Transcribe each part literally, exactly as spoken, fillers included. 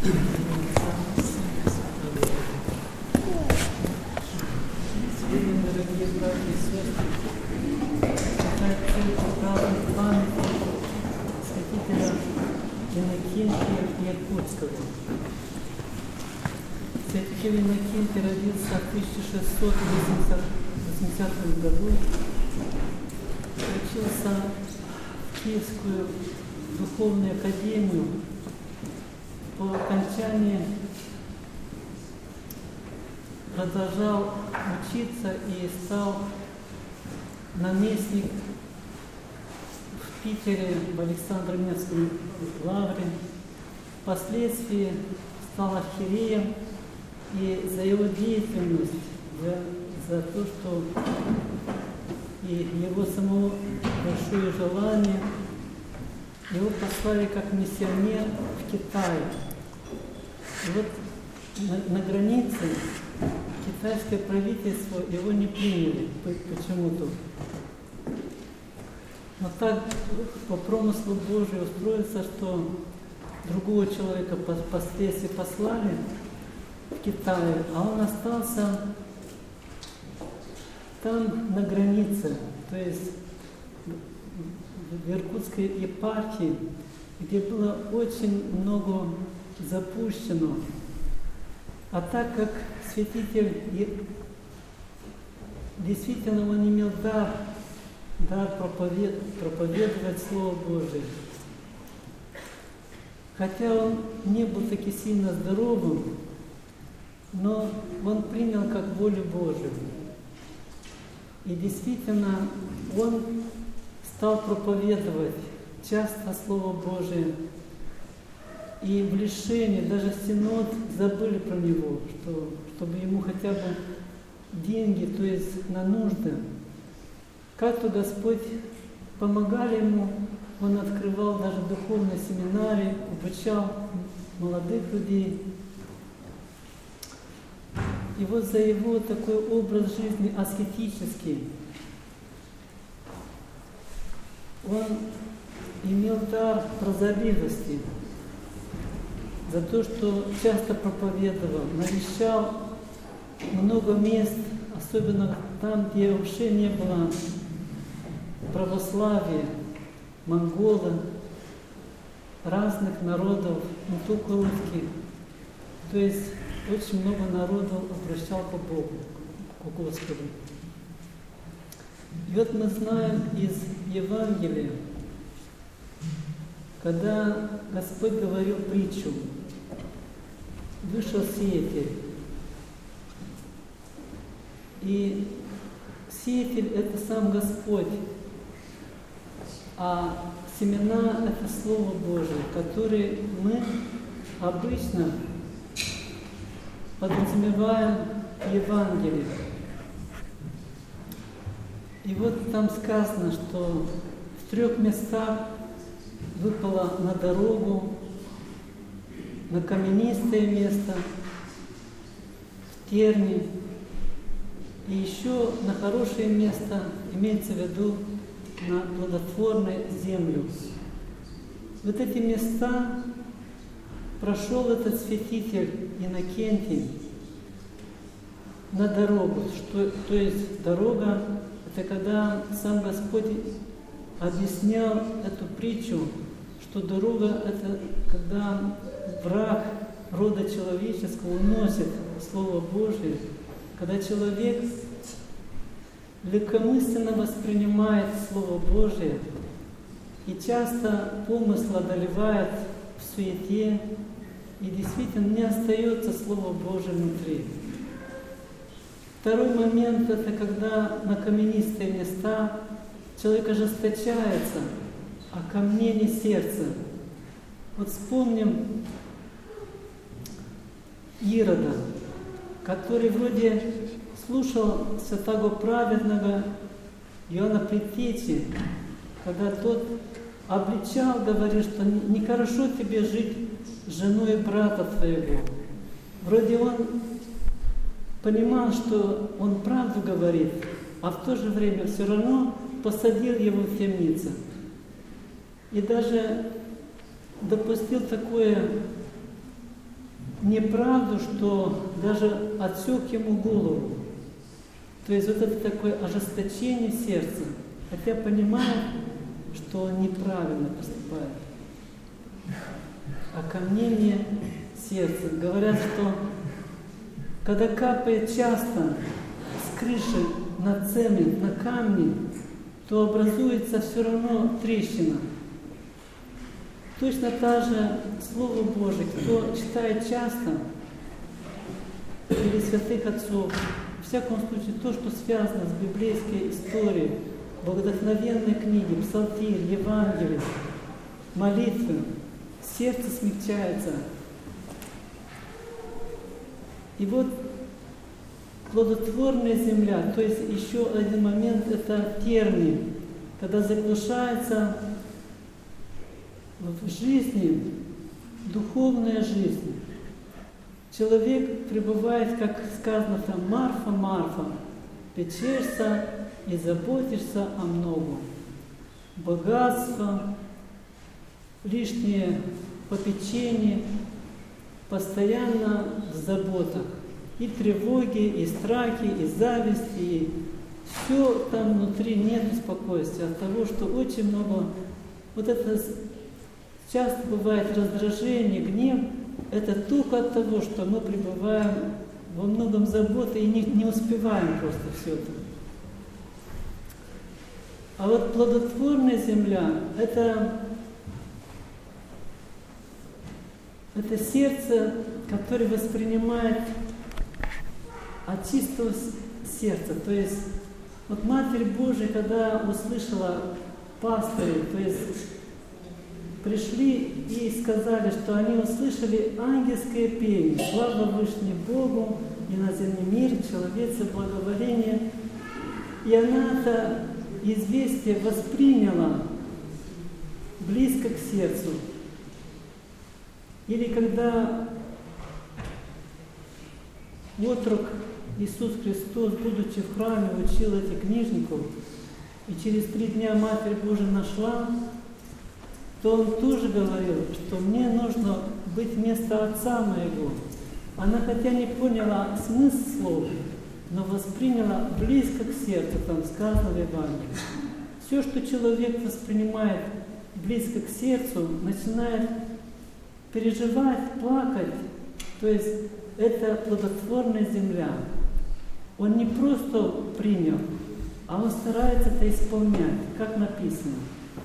Сегодня, дорогие братья и сестры, читать церковь праздник памяти святителя Иннокентия Якутского. Святитель Иннокентий родился в тысяча шестьсот восьмидесятом году, учился в Киевскую духовную академию. По окончании продолжал учиться и стал наместник в Питере, в Александро-Невской лавре. Впоследствии стал архиереем, и за его деятельность, за, за то, что и его самого большое желание, его послали как миссионер в Китай. И вот на, на границе китайское правительство его не приняли почему-то. Но так по промыслу Божию устроится, что другого человека впоследствии послали в Китае, а он остался там на границе, то есть в Иркутской епархии, где было очень много запущено. А так как святитель действительно он имел дар, дар проповед, проповедовать Слово Божие, хотя он не был таки сильно здоровым, но он принял как волю Божию. И действительно он стал проповедовать часто Слово Божие. И в лишении, даже синод забыли про него, что, чтобы ему хотя бы деньги, то есть на нужды. Как-то Господь помогал ему, он открывал даже духовные семинарии, обучал молодых людей. И вот за его такой образ жизни аскетический, он имел дар прозорливости, за то, что часто проповедовал, навещал много мест, особенно там, где вообще не было православия, монголы, разных народов, не только русских. То есть очень много народов обращал к Богу, к Господу. И вот мы знаем из Евангелия, когда Господь говорил притчу, вышел сеятель. И сеятель – это сам Господь, а семена – это Слово Божие, которое мы обычно подразумеваем в Евангелии. И вот там сказано, что в трех местах выпало на дорогу, на каменистое место, в терни, и еще на хорошее место, имеется в виду на плодотворную землю. Вот эти места прошел этот святитель Иннокентий на дорогу, что, то есть дорога — это когда сам Господь объяснял эту притчу, что дорога — это когда враг рода человеческого уносит Слово Божие, когда человек легкомысленно воспринимает Слово Божие и часто помысл одолевает в суете, и действительно не остается Слово Божие внутри. Второй момент — это когда на каменистые места человек ожесточается, а ко мне не сердце. Вот вспомним Ирода, который вроде слушал святого праведного Иоанна Предтечи, когда тот обличал, говорит, что нехорошо тебе жить с женой брата твоего. Вроде он понимал, что он правду говорит, а в то же время все равно посадил его в темницу. И даже допустил такое неправду, что даже отсек ему голову. То есть вот это такое ожесточение сердца, хотя понимает, что он неправильно поступает. Окамнение сердца. Говорят, что когда капает часто с крыши на цемент, на камни, то образуется все равно трещина. Точно так же Слово Божие, кто читает часто, или святых отцов, в всяком случае то, что связано с библейской историей, богодухновенные книги, псалтирь, Евангелие, молитвы, сердце смягчается. И вот плодотворная земля, то есть еще один момент, это термин, когда заглушается в жизни духовная жизнь. Человек пребывает, как сказано там, Марфа, Марфа, печешься и заботишься о многом. Богатство, лишнее попечение, постоянно в заботах. И тревоги, и страхи, и зависти, и все там внутри нет спокойствия от того, что очень много. Вот это часто бывает раздражение, гнев. Это только от того, что мы пребываем во многом заботы и не, не успеваем просто все это. А вот плодотворная земля – это, это сердце, которое воспринимает от чистого сердца. То есть вот Матерь Божия, когда услышала пастырей, то есть пришли и сказали, что они услышали ангельское пение, слава Вышнему Богу и на земном мире человеце благоволение. И она это известие восприняла близко к сердцу. Или когда отрок Иисус Христос, будучи в храме, учил этих книжников, и через три дня Матерь Божия нашла, то он тоже говорил, что мне нужно быть вместо Отца моего. Она хотя не поняла смысл слов, но восприняла близко к сердцу, там сказано в Евангелии. Все, что человек воспринимает близко к сердцу, начинает переживать, плакать, то есть это плодотворная земля. Он не просто принял, а он старается это исполнять, как написано.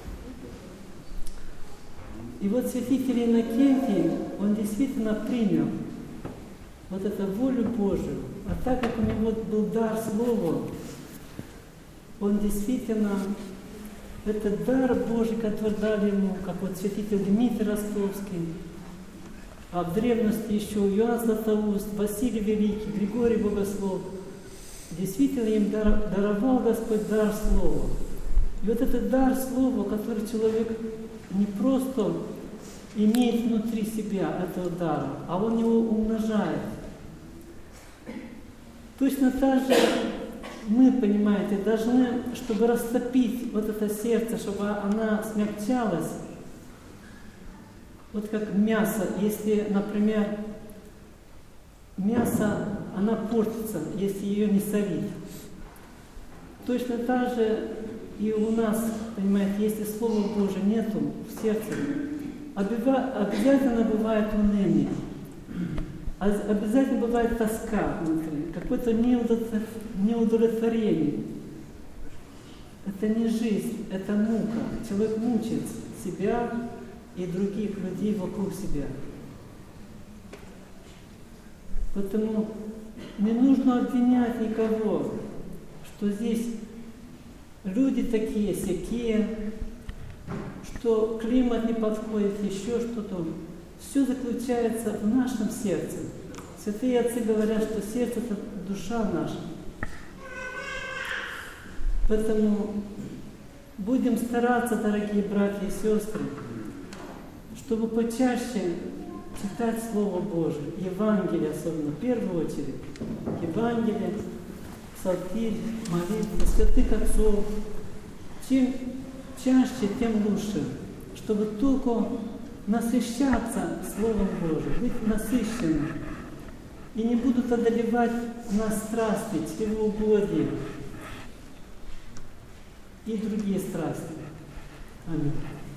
И вот святитель Иннокентий, он действительно принял вот эту волю Божию. А так как у него был дар слова, он действительно, этот дар Божий, который дали ему, как вот святитель Дмитрий Ростовский, а в древности еще Иоанн Златоуст, Василий Великий, Григорий Богослов, действительно им даровал Господь дар слова. И вот этот дар слова, который человек не просто имеет внутри себя этого дара, а он его умножает. Точно так же мы, понимаете, должны, чтобы растопить вот это сердце, чтобы она смягчалась, вот как мясо, если, например, мясо, она портится, если ее не солить. Точно так же и у нас, понимаете, если Слова Божия нету в сердце, обязательно бывает уныние, обязательно бывает тоска внутри, какое-то неудовлетворение. Это не жизнь, это мука. Человек мучает себя и других людей вокруг себя. Поэтому не нужно обвинять никого, что здесь люди такие, сякие, что климат не подходит, еще что-то. Все заключается в нашем сердце. Святые отцы говорят, что сердце – это душа наша. Поэтому будем стараться, дорогие братья и сестры, чтобы почаще читать Слово Божие, Евангелие особенно, в первую очередь. Евангелие, псалтирь, молитва, святых отцов. Чем чаще, тем лучше, чтобы только насыщаться Словом Божьим, быть насыщенным. И не будут одолевать нас страсти, чревоугодие и другие страсти. Аминь.